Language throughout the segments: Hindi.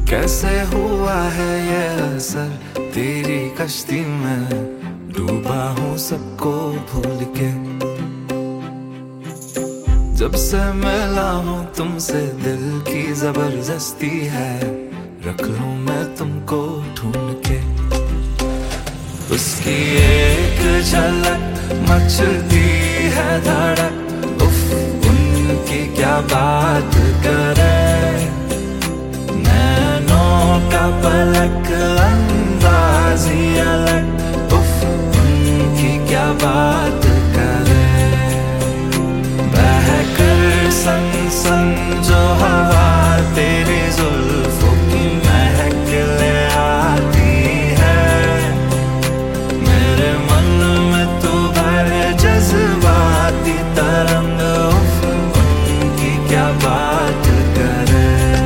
कैसे हुआ है ये असर तेरी कश्ती में, डूबा हूँ सबको भूल के। जब से मिला हूँ तुमसे दिल की जबरदस्ती है, रख लूं मैं तुमको ढूंढ के। उसकी एक झलक मचती है धड़क, उफ उनकी क्या बात करें। नैनों का पलक अंदाज़ी अलग, उफ उनकी क्या बात करें। बहकर संग संग जो हवा तेरी जुल्फों की महक ले आती है, मेरे मन में तू भरे जज्बाती तरंग, उफ उनकी क्या बात करे।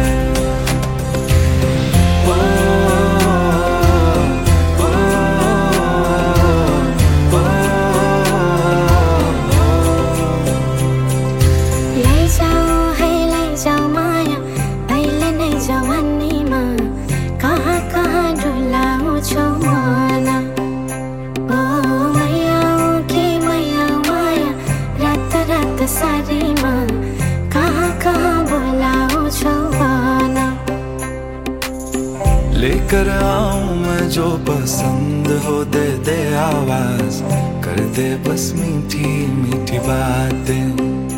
सारी माँ कहाँ कहाँ बुलाओ छुपाना। लेकर आऊं मैं जो पसंद हो, दे दे आवाज, कर दे बस मीठी मीठी बातें।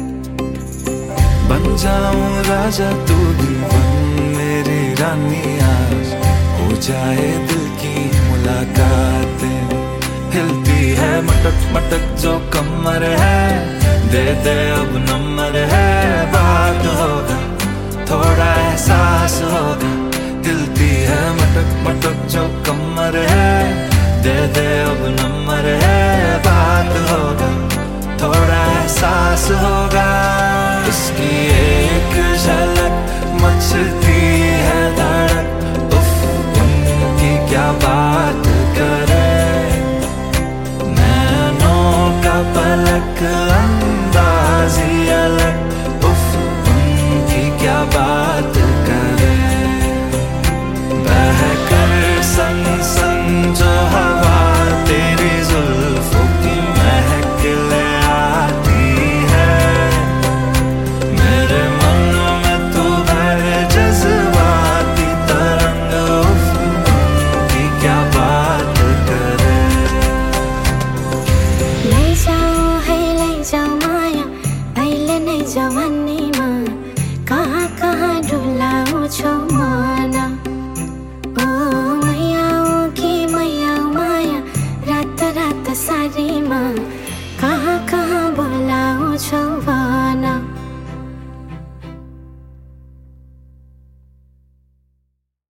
बन जाऊं राजा तू दीवान मेरी रानी, आज हो जाए दिल की मुलाकातें। हिलती है मटक मटक जो कमर है, दे दे अब नंबर है, बात होगा थोड़ा एहसास होगा। हिलती है मटक मटक जो कमर है, दे दे अब नंबर है, बात होगा थोड़ा एहसास होगा। उसकी एक झलक मचती है धड़क, उफ उनकी क्या बात करे। नैनों का पलक अंदाज़ी अलग, उफ उनकी क्या बात करे। बहकर संग संग जो हवा तेरी जुल्फों की महक ले आती है, मेरे मन में तू भरे जज्बाती तरंग, उफ उनकी क्या बात करे। ले जाओ माया पहले नहीं जवानी माँ, कहाँ कहाँ डुलाओ छो माना।